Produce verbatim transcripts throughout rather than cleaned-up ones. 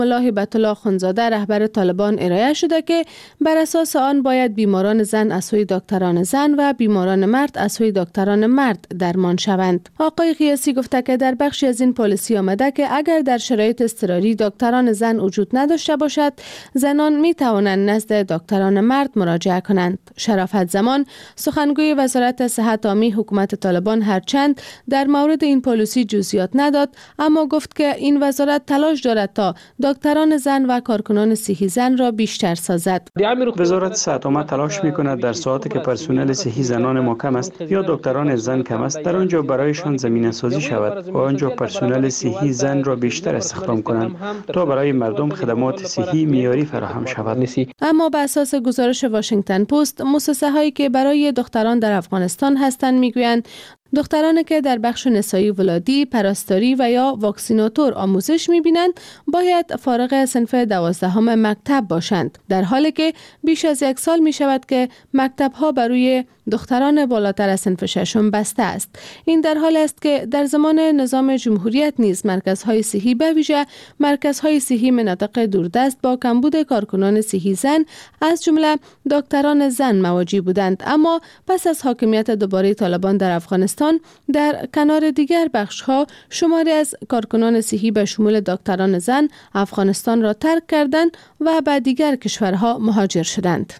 ملا هبت الله خونزاده رهبر طالبان ارائه شده که بر اساس آن باید بیماران زن از سوی دکتران زن و بیماران مرد از سوی دکتران مرد درمان شوند. آقای قیاسی گفته که در بخشی از این پالیسی آمده که اگر در شرایط اضطراری دکتران زن وجود نداشته باشد، زنان می توانند نزد دکتران مرد مراجعه کنند. شرافت زمان سخنگوی وزارت صحت عامی حکومت طالبان هرچند در مورد این پالیسی جزئیات نداد، اما گفت که این وزارت تلاش دارد تا دکتران زن و کارکنان صحی زن را بیشتر سازد. وزارت صحت عامه تلاش می‌کند در ساعاتی که پرسنل صحی زنان ما کم است یا دکتران زن کم است، در آنجا برایشان زمینه سازی شود و آنجا پرسنل صحی زن را بیشتر استخدام کنند تا برای مردم خدمات صحی معیاری فراهم شود. اما به اساس گزارش واشنگتن پست، مؤسسه هایی که برای دختران در افغانستان هستند میگویند دخترانی که در بخش نسایی ولادی، پرستاری و یا واکسیناتور آموزش می‌بینند باید فارغ صنف دوازدهم مکتب باشند، در حالی که بیش از یک سال می شود که مکتب‌ها برای دختران بالاتر از صنف ششم بسته است. این در حال است که در زمان نظام جمهوریت نیز مرکزهای صحی به ویژه مرکزهای صحی مناطق دوردست با کمبود کارکنان صحی زن از جمله دکتران زن مواجه بودند، اما پس از حاکمیت دوباره طالبان در افغانستان در کنار دیگر بخش‌ها شماری از کارکنان صحی به شمول دکتران زن افغانستان را ترک کردند و به دیگر کشورها مهاجر شدند.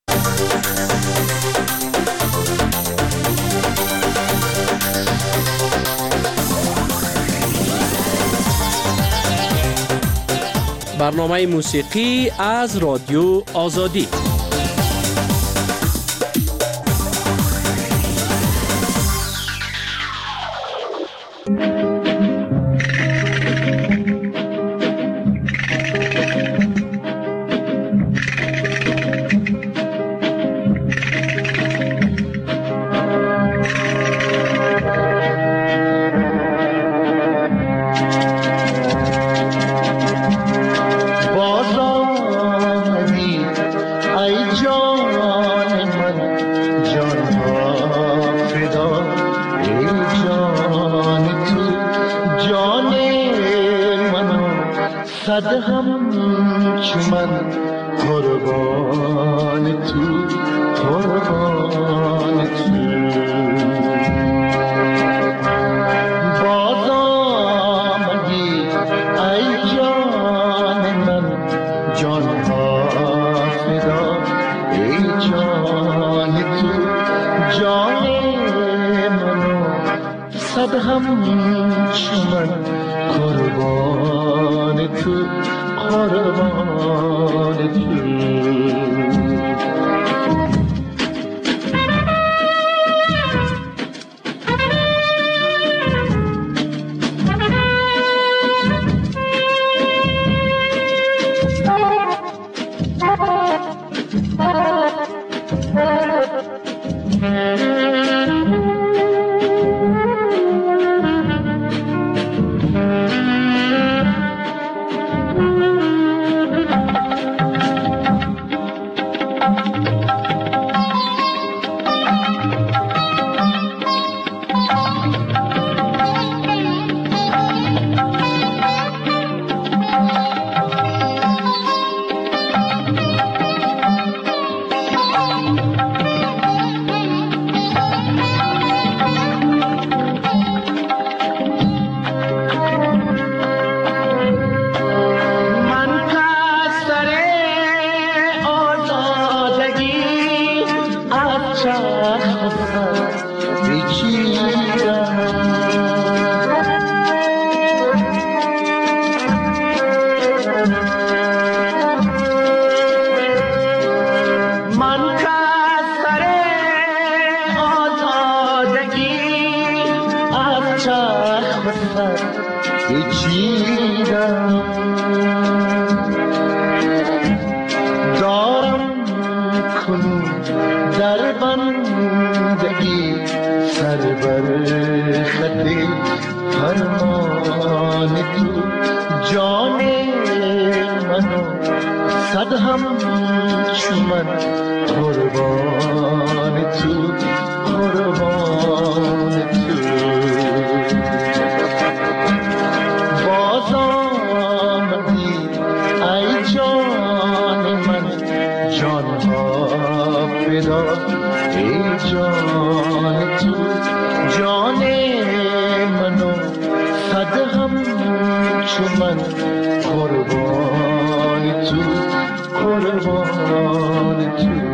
برنامه موسیقی از رادیو آزادی. جان تو جان منو صد هم چو من قربان تو قربان تو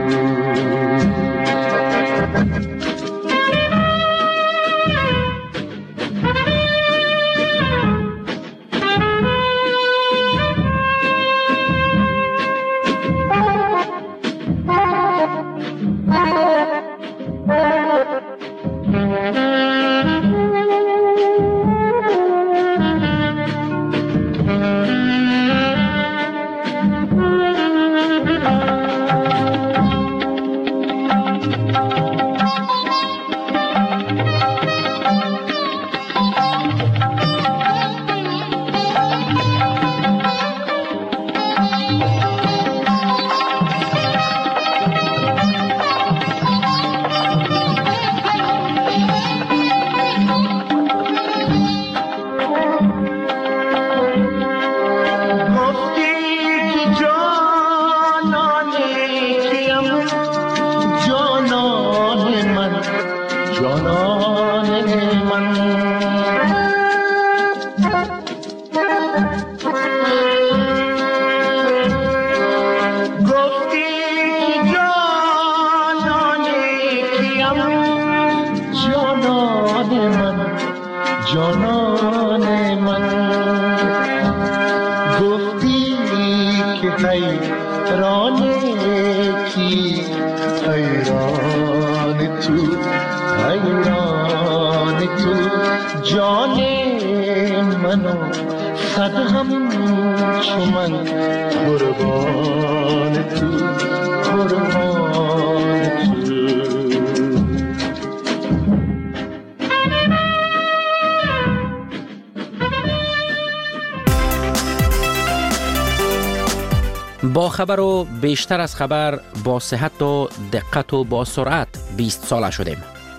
با خبر و بیشتر از خبر با صحت و دقت و با سرعت بیست ساله شدیم.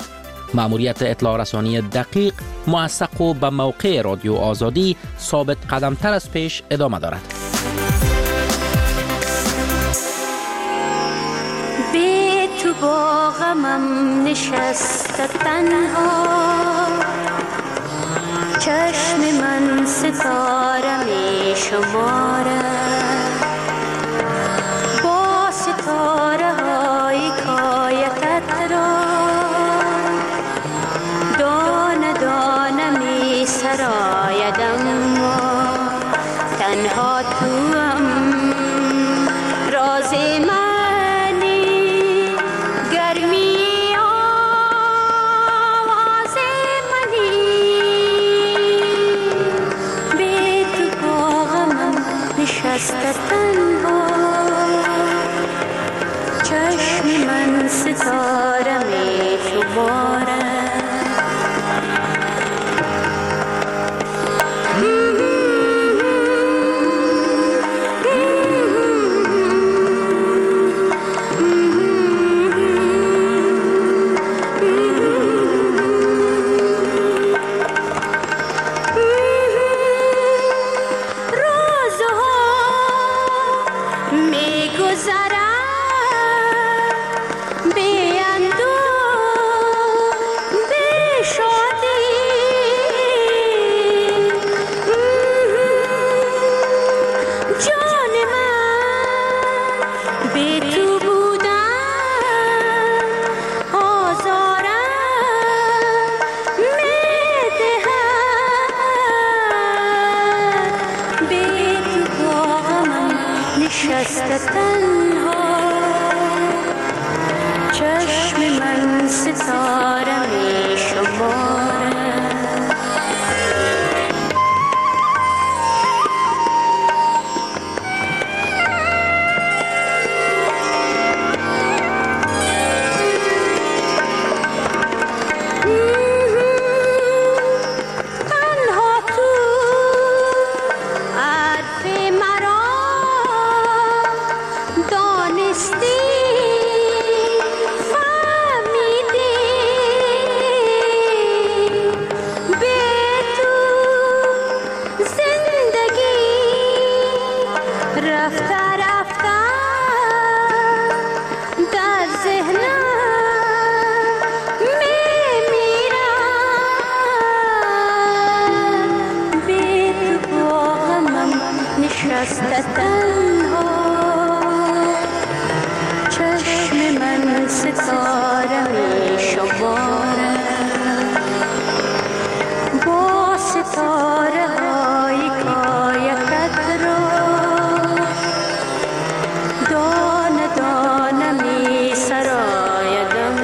مأموریت اطلاع رسانی دقیق، موثق و به موقع رادیو آزادی ثابت قدمتر از پیش ادامه دارد. بی تو با غمم نشسته تنها، چشم من ستاره می شمارد، با ستاره های کایتت را دانه دانه می سراید، اما تنها تو هم راز منی، گرمی آواز منی. بی تو با غمم نشسته تنها، چشم من ستاره می شمارد. نشسته تنها چشم من ستاره می شماره با ستاره های کایکت را دانه دانه می سرایدم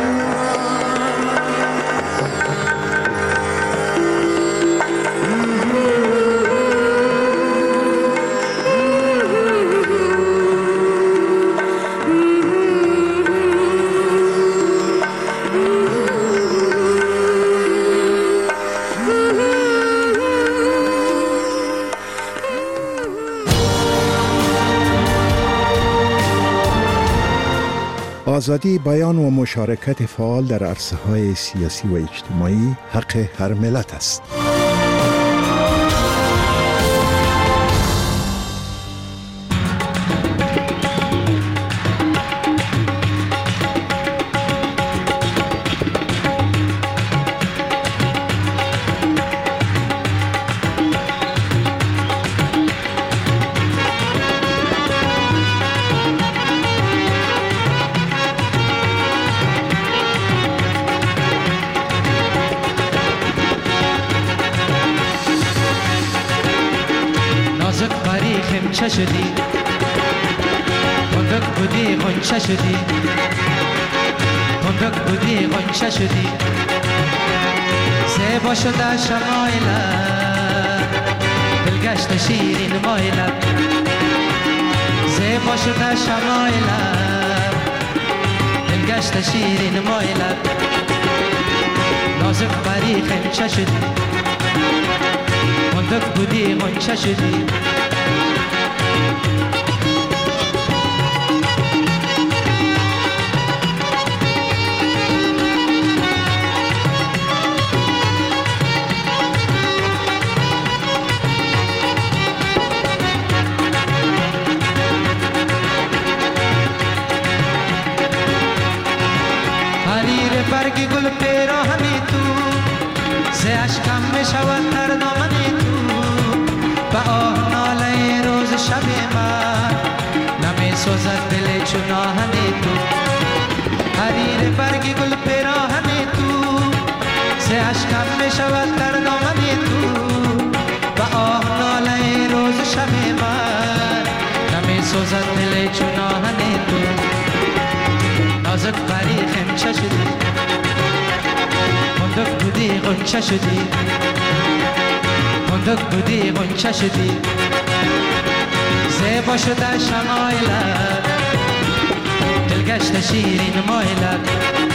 آزادی بیان و مشارکت فعال در عرصه‌های سیاسی و اجتماعی حق هر ملت است. غنچه شدی بندق بودی غنچه شدی بندق بودی غنچه شدی زیبا شده شمایلت دلگشت شیرین مایلت زیبا شده شمایلت دلگشت شیرین مایلت نازک بری غنچه شدی بندق بودی غنچه شدی برگ گل پیراهنی تو ز اشکم می شود تر دامنی تو به آه ناله روز شب من نمی سوزد دل چون آهنی تو حریر برگ گل پیراهنی تو ز اشکم می شود تر دامنی تو به آه ناله روز شب من نمی سوزد دل چون آهنی تو نازک بری خمچه شدی بندق بودی غنچه شدی بندق بودی غنچه شدی زیبا شده شمایلت دلگشت شیرین مایلت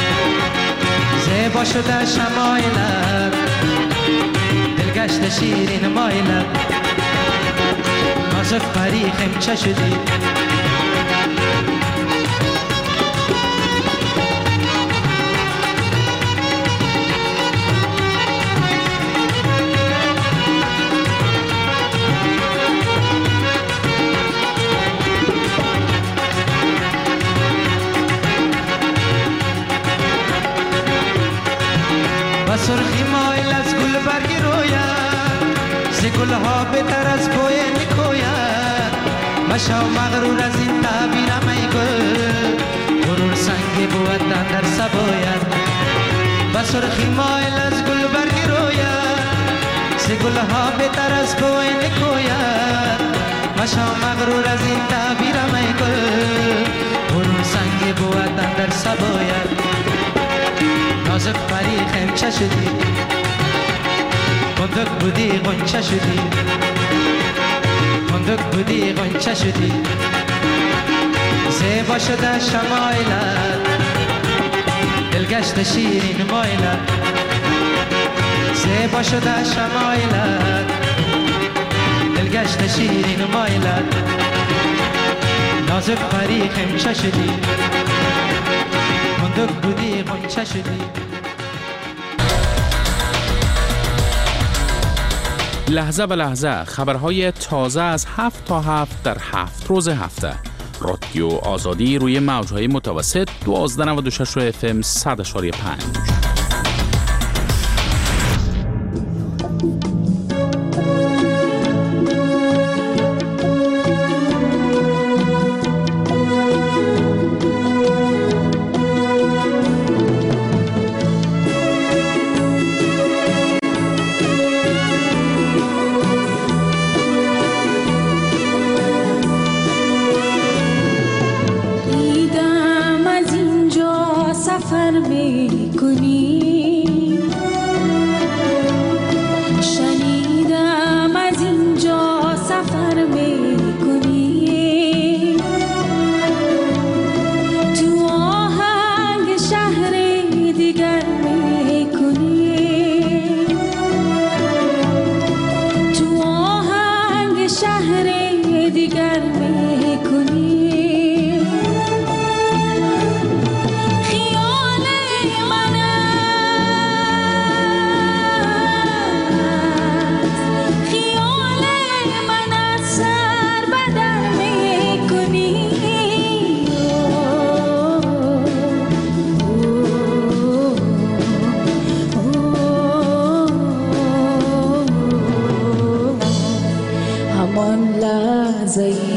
زیبا شده شمایلت دلگشت شیرین مایلت نازک بری خمچه شدی سرخی مایل از گل برگی روید ز گلها بهتر از بوی نکوید مشو مغرور از این تعبیرم ای گل غرور سنگی بود در سباید با سرخی مایل از گل برگی روید ز گلها بهتر از بوی نکوید مشو مغرور از این تعبیرم ای گل غرور سنگی بود در سباید نازک بری خمچه شدی بندق بودی غنچه شدی بندق بودی غنچه شدی زیبا شده شمایلت دلگشت شیرین مایلت زیبا شده شمایلت دلگشت شیرین مایلت نازک بری خمچه شدی بندق بودی غنچه شدی. لحظه به لحظه خبرهای تازه از هفت تا هفت در هفت روز هفته. رادیو آزادی روی موجهای متوسط دوازده نود و شش اف ام صد اشاری پنج.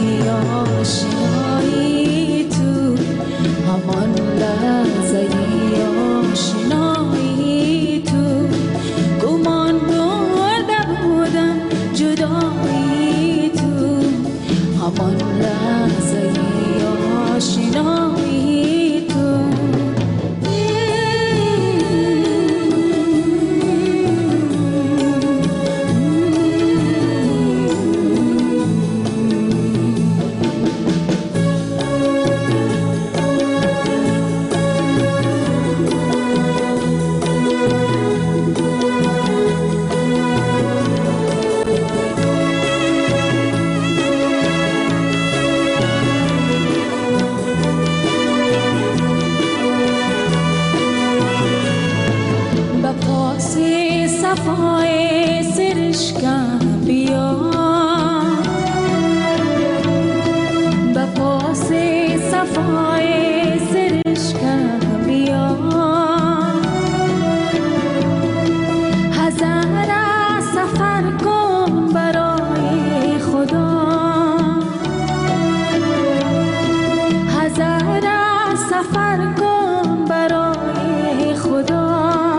آشنایی تو، همان لحظه آشنایی تو، گمان برده بودم جدایی تو، همان لحظه آشنایی تو. صفای سرشکم بیا، به پاس صفای سرشکم بیا، هزار سفر کن برای خدا، هزار سفر کن برای خدا.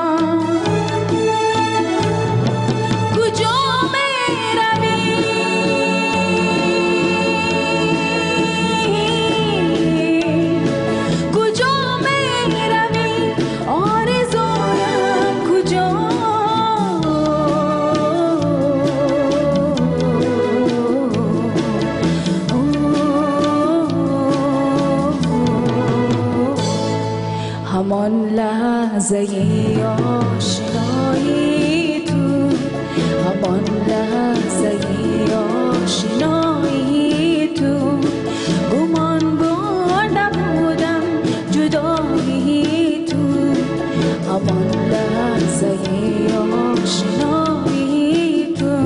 همان لحظه آشنایی تو، همان لحظه آشنایی تو، گمان برده بودم جدایی تو، همان لحظه آشنایی تو.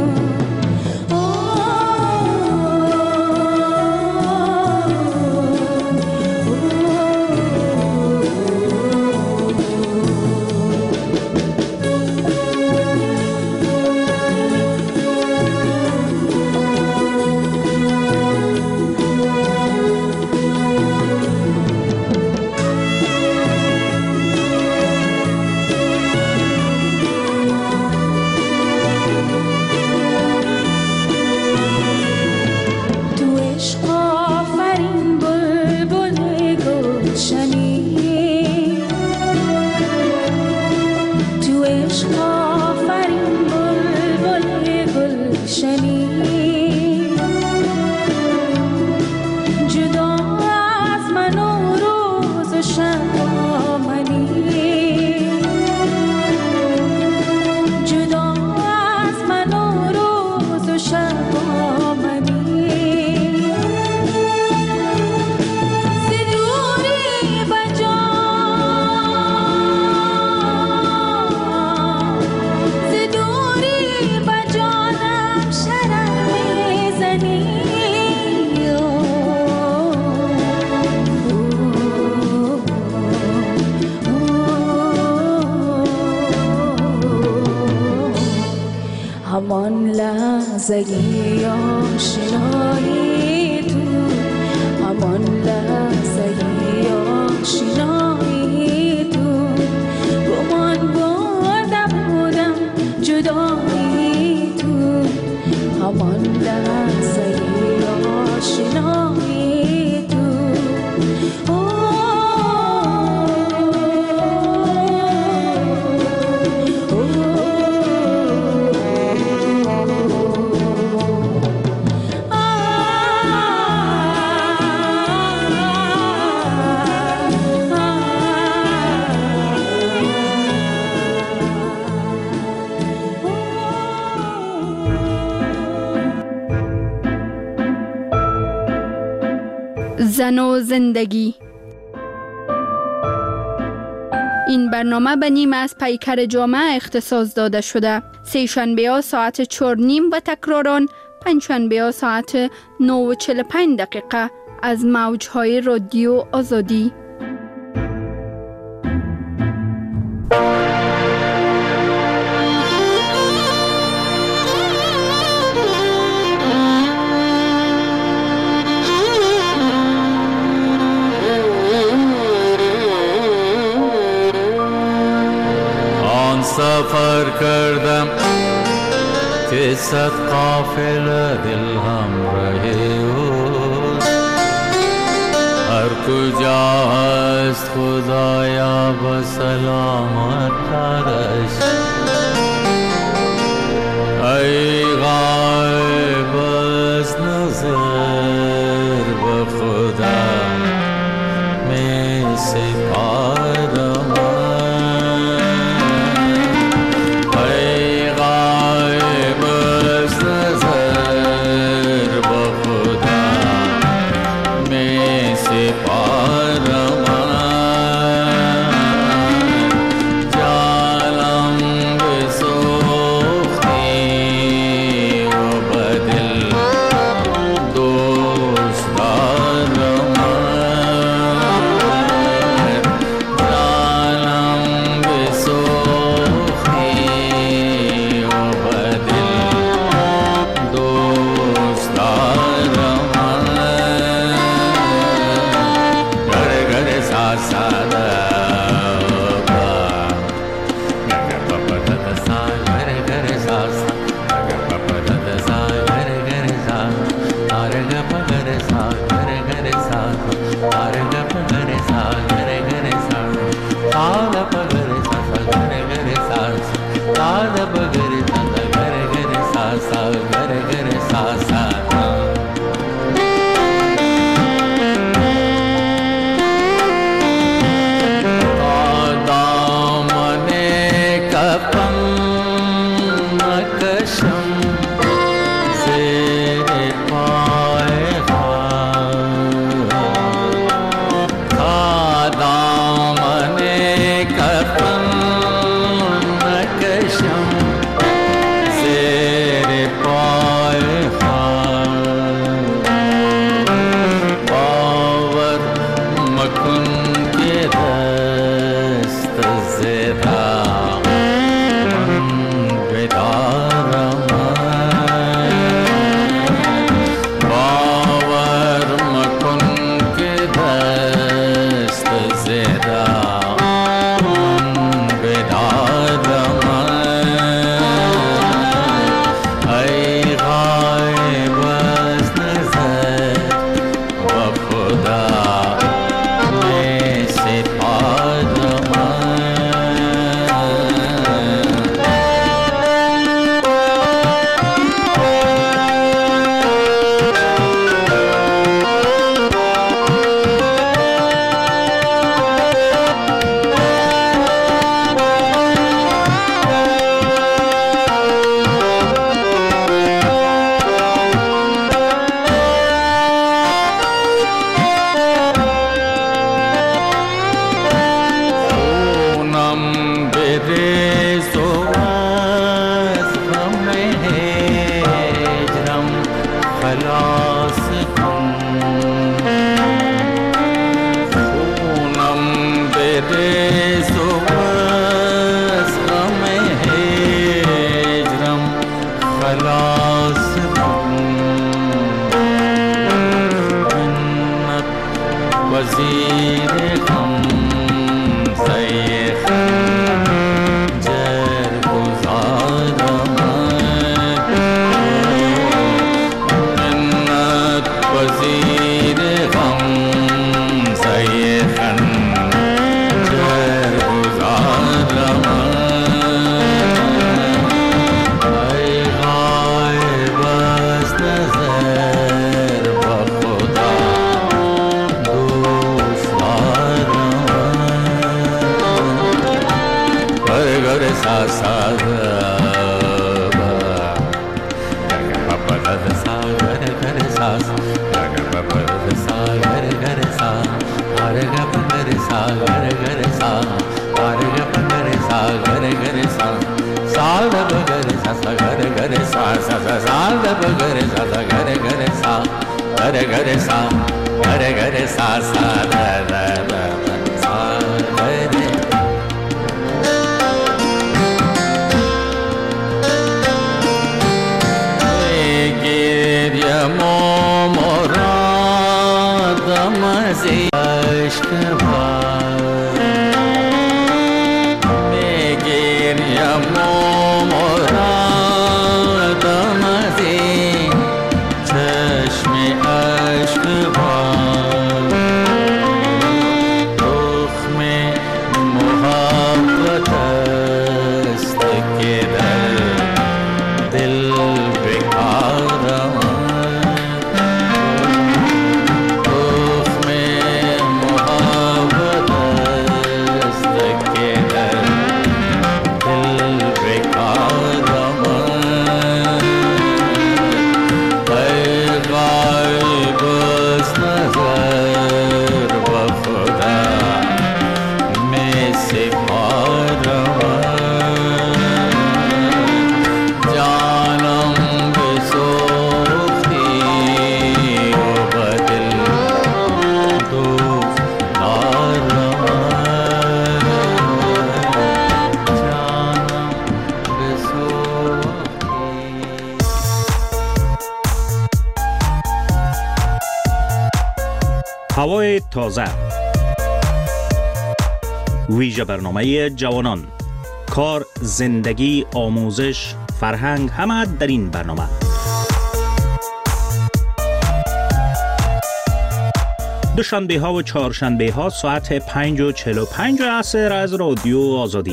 همان لحظه آشنایی تو، همان لحظه آشنایی تو، گمان برده بودم جدایی تو، همان لحظه آشنایی تو. زن و زندگی. این برنامه به نیم از پیکر جامعه اختصاص داده شده. سه شنبه ها ساعت چهار نیم و تکراران پنج شنبه ها ساعت نه و چهل و پنج دقیقه از موجهای رادیو آزادی. سفر کردم که صد قافله دل همراه اوست. هر کجا هست خدایا به سلامت ترش. ای غایب از نظر به خدا می سپارم. ای غایب از نظر به خدا می سپارم. Megir ya هوای تازه، ویژه برنامه جوانان، کار، زندگی، آموزش، فرهنگ، همه در این برنامه. دوشنبه ها و چهارشنبه ها ساعت پنج و چهل و پنج عصر از رادیو آزادی.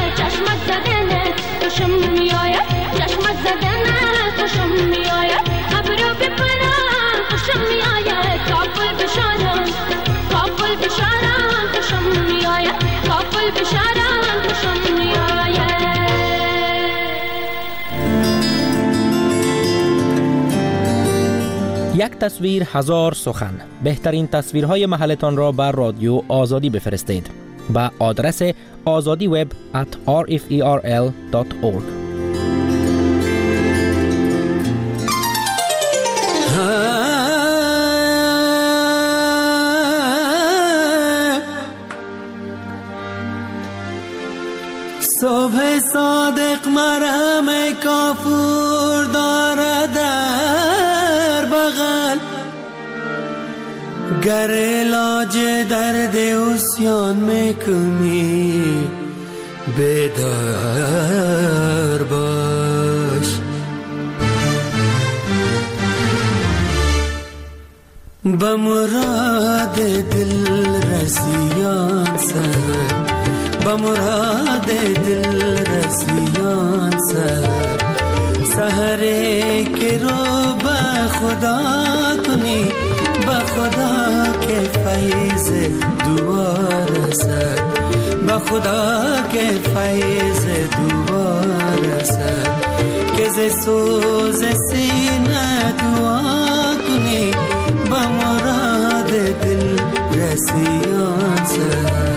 خوشم میآید چشمت زدن خوشم میآید یک تصویر هزار سخن. بهترین تصویرهای محلتان را بر رادیو آزادی بفرستید با آدرس آزادی وب at r f e r l dot org. صبح صادق مرهم کافور دارد در بغل، گر علاج درد عصیان میکنی بیدار باش. به مراد دل رسیان سر، به مراد دل رسیان سر، سحری که رو به خدا کنی، به خدا که فیض دوباره سر، به خدا که فیض دوباره سر، که ز سوز سینه دعا کنی، به مراد دل رسیان سر.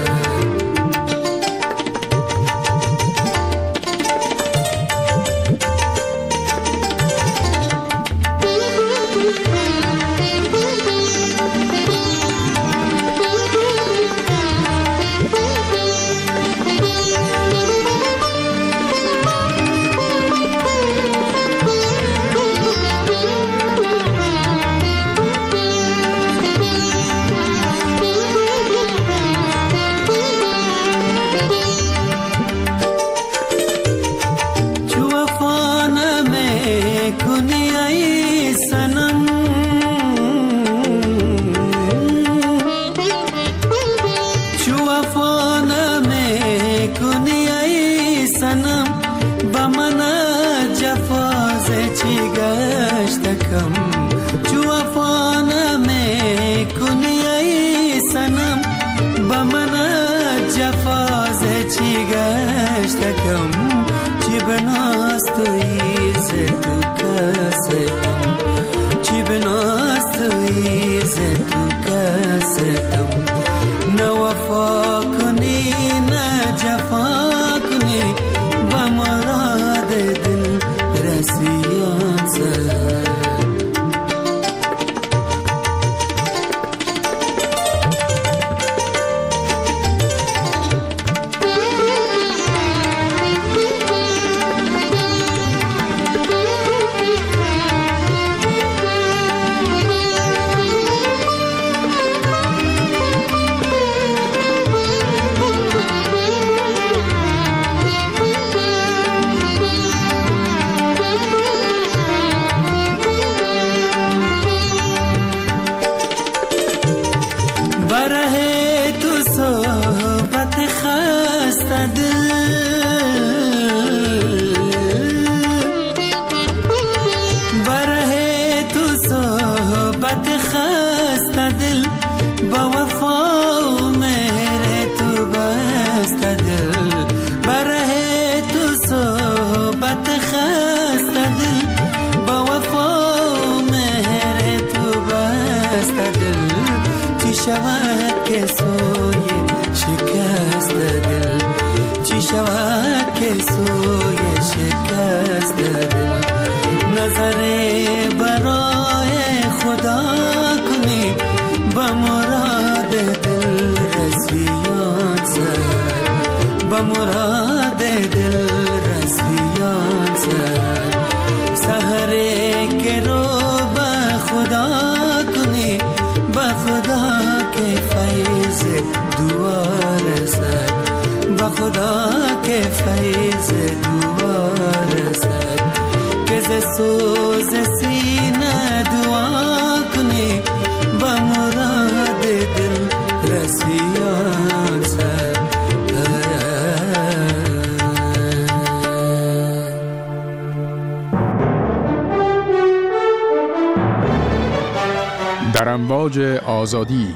در امواج آزادی،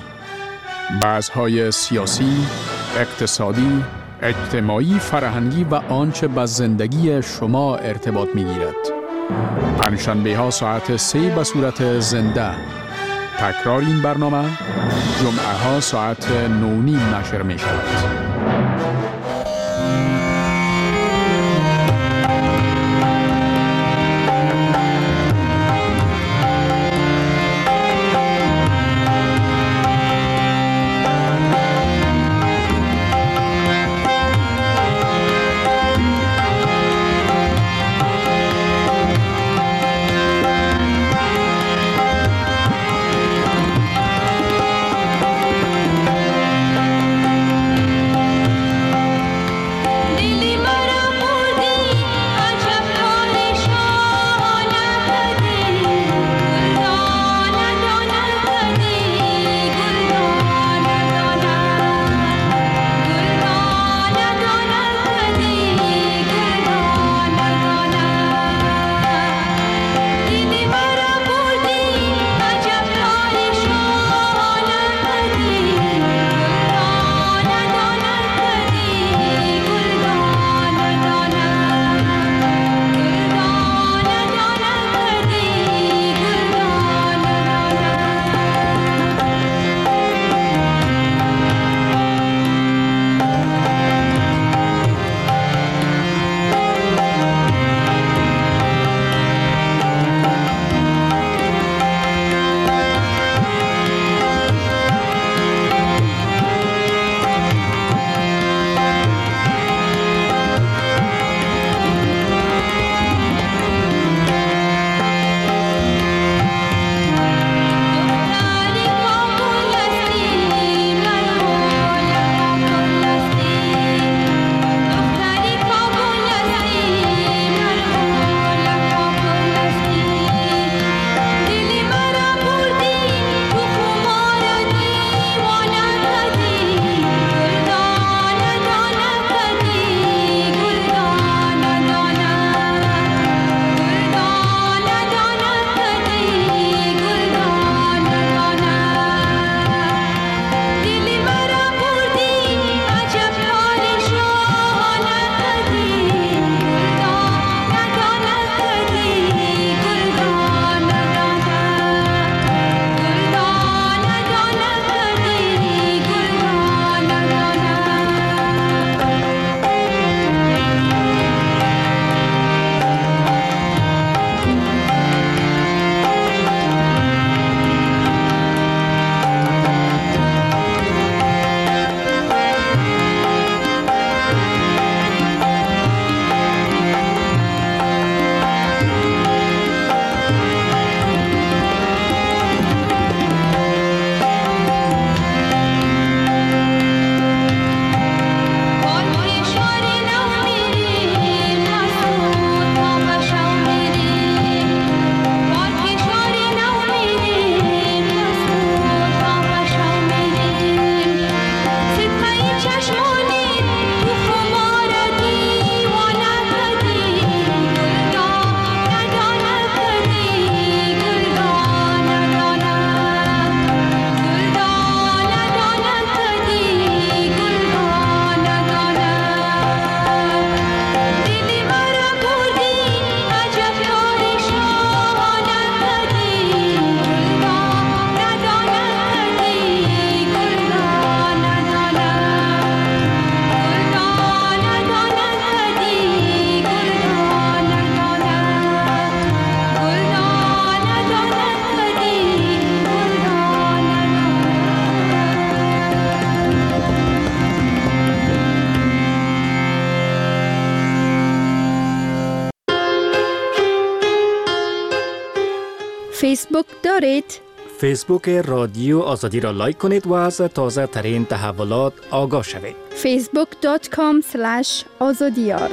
بحث‌های سیاسی، اقتصادی، اجتماعی، فرهنگی و آنچه با زندگی شما ارتباط می‌گیرد. پنجشنبه ها ساعت سه به صورت زنده. تکرار این برنامه جمعه ها ساعت نو نیم نشر می شود. فیسبوک دارید؟ فیسبوک رادیو آزادی را لایک کنید و از تازه ترین تحولات آگاه شوید. فیسبوک دات کام اسلش آزادیار.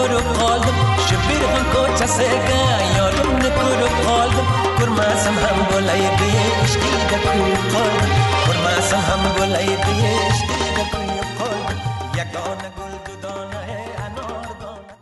نکرو قالدم شبیر هم کوچه سگا یارم نکرو قالدم کرماسم هم گلای بیشکی دکو قالدم کرماسم هم گلای بیشکی دکو قالدم یگانه